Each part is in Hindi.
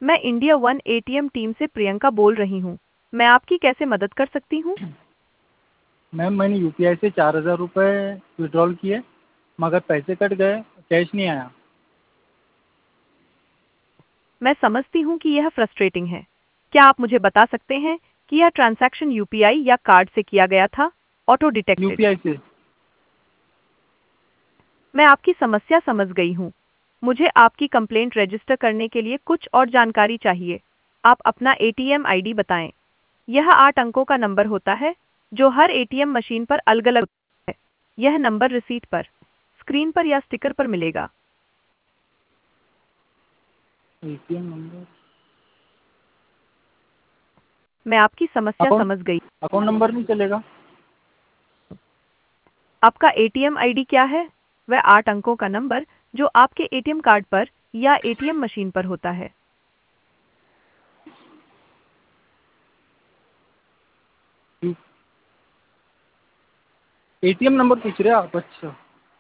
मैं इंडिया वन एटीएम टीम से प्रियंका बोल रही हूँ। मैं आपकी कैसे मदद कर सकती हूँ? मैम मैंने यूपीआई से 4,000 रुपये विड्रॉल किए, मगर पैसे कट गए, कैश नहीं आया। मैं समझती हूँ कि यह फ्रस्ट्रेटिंग है। क्या आप मुझे बता सकते हैं कि यह ट्रांजैक्शन यूपीआई या कार्ड से किया गया था? Auto detected. यूपीआई से। मैं आपकी समस्या समझ गई हूँ। मुझे आपकी कंप्लेंट रजिस्टर करने के लिए कुछ और जानकारी चाहिए। आप अपना एटीएम आईडी बताएं। यह 8 अंकों का नंबर होता है जो हर एटीएम मशीन पर अलग-अलग होता है। यह नंबर रिसीट पर, स्क्रीन पर या स्टिकर पर मिलेगा। ATM number. मैं आपकी समस्या अकाउंट समझ गई। अकाउंट नंबर नहीं चलेगा? आपका एटीएम आईडी क्या है? वह 8 अंकों का नंबर जो आपके एटीएम कार्ड पर या एटीएम मशीन पर होता है। एटीएम नंबर पूछ रहे हैं आप? अच्छा।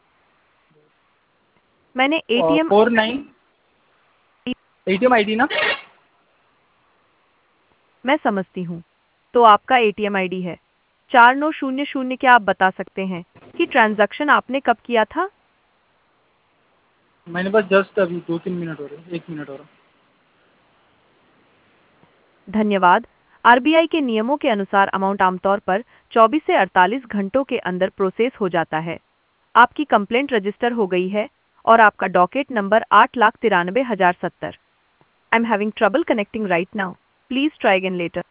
मैंने एटीएम 49 एटीएम आईडी ना? मैं समझती हूँ। तो आपका एटीएम आईडी है 4900। क्या आप बता सकते हैं कि ट्रांजैक्शन आपने कब किया था? मैंने बस जस्ट अभी 2-3 मिनट हो रहे, 1 मिनट हो रहा। धन्यवाद। आरबीआई के नियमों के अनुसार अमाउंट आमतौर पर 24 से 48 घंटों के अंदर प्रोसेस हो जाता है। आपकी कंप्लेंट रजिस्टर हो गई है और आपका docket number 8,93,070। I'm having trouble connecting right now. Please try again letter.